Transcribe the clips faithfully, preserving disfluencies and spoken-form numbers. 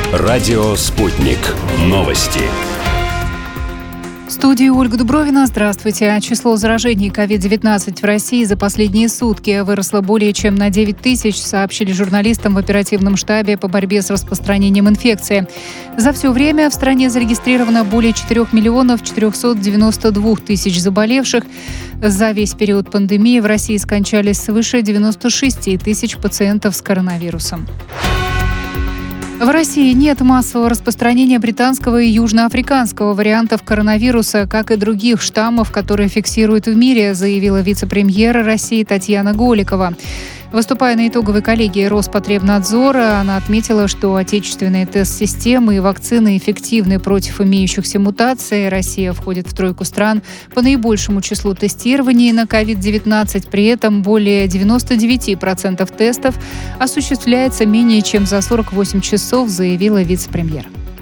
Радио «Спутник». Новости. В студии Ольга Дубровина. Здравствуйте. Число заражений ковид девятнадцать в России за последние сутки выросло более чем на девять тысяч, сообщили журналистам в оперативном штабе по борьбе с распространением инфекции. За все время в стране зарегистрировано более четырёх миллионов четырёхсот девяноста двух тысяч заболевших. За весь период пандемии в России скончались свыше девяноста шести тысяч пациентов с коронавирусом. В России нет массового распространения британского и южноафриканского вариантов коронавируса, как и других штаммов, которые фиксируют в мире, заявила вице-премьер России Татьяна Голикова. Выступая на итоговой коллегии Роспотребнадзора, она отметила, что отечественные тест-системы и вакцины эффективны против имеющихся мутаций. Россия входит в тройку стран по наибольшему числу тестирований на ковид девятнадцать. При этом более девяноста девяти процентов тестов осуществляется менее чем за сорок восемь часов, заявила вице-премьер.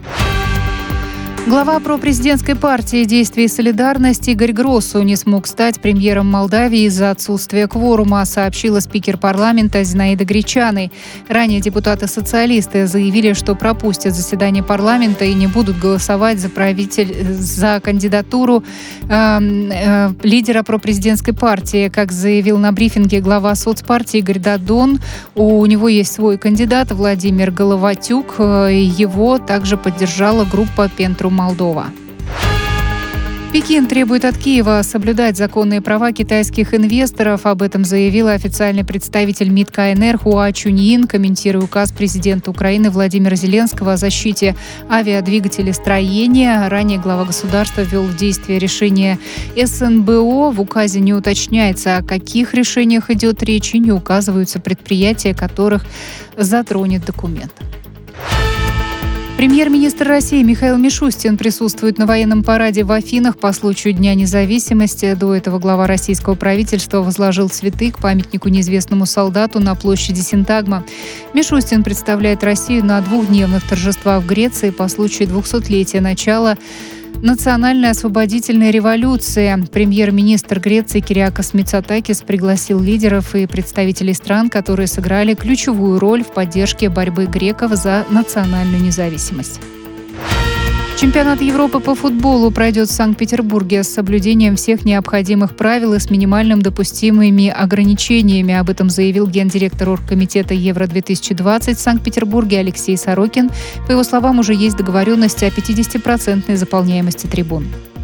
Глава пропрезидентской партии «Действие и солидарность» Игорь Гроссу не смог стать премьером Молдавии из-за отсутствия кворума, сообщила спикер парламента Зинаида Гречаной. Ранее депутаты-социалисты заявили, что пропустят заседание парламента и не будут голосовать за, правитель, за кандидатуру э, э, лидера пропрезидентской партии. Как заявил на брифинге глава соцпартии Игорь Дадон, у него есть свой кандидат Владимир Головатюк. Его также поддержала группа «Пентрум Молдова». Пекин требует от Киева соблюдать законные права китайских инвесторов. Об этом заявила официальный представитель МИД КНР Хуа Чуньин, комментируя указ президента Украины Владимира Зеленского о защите авиадвигателестроения. Ранее глава государства ввел в действие решение эс эн бэ о. В указе не уточняется, о каких решениях идет речь, и не указываются предприятия, которых затронет документ. Премьер-министр России Михаил Мишустин присутствует на военном параде в Афинах по случаю Дня независимости. До этого глава российского правительства возложил цветы к памятнику неизвестному солдату на площади Синтагма. Мишустин представляет Россию на двухдневных торжествах в Греции по случаю двухсотлетия начала национальной освободительной революции. Премьер-министр Греции Кириакос Мицотакис пригласил лидеров и представителей стран, которые сыграли ключевую роль в поддержке борьбы греков за национальную независимость. Чемпионат Европы по футболу пройдет в Санкт-Петербурге с соблюдением всех необходимых правил и с минимальным допустимыми ограничениями. Об этом заявил гендиректор оргкомитета Евро две тысячи двадцать в Санкт-Петербурге Алексей Сорокин. По его словам, уже есть договоренности о пятидесятипроцентной заполняемости трибун.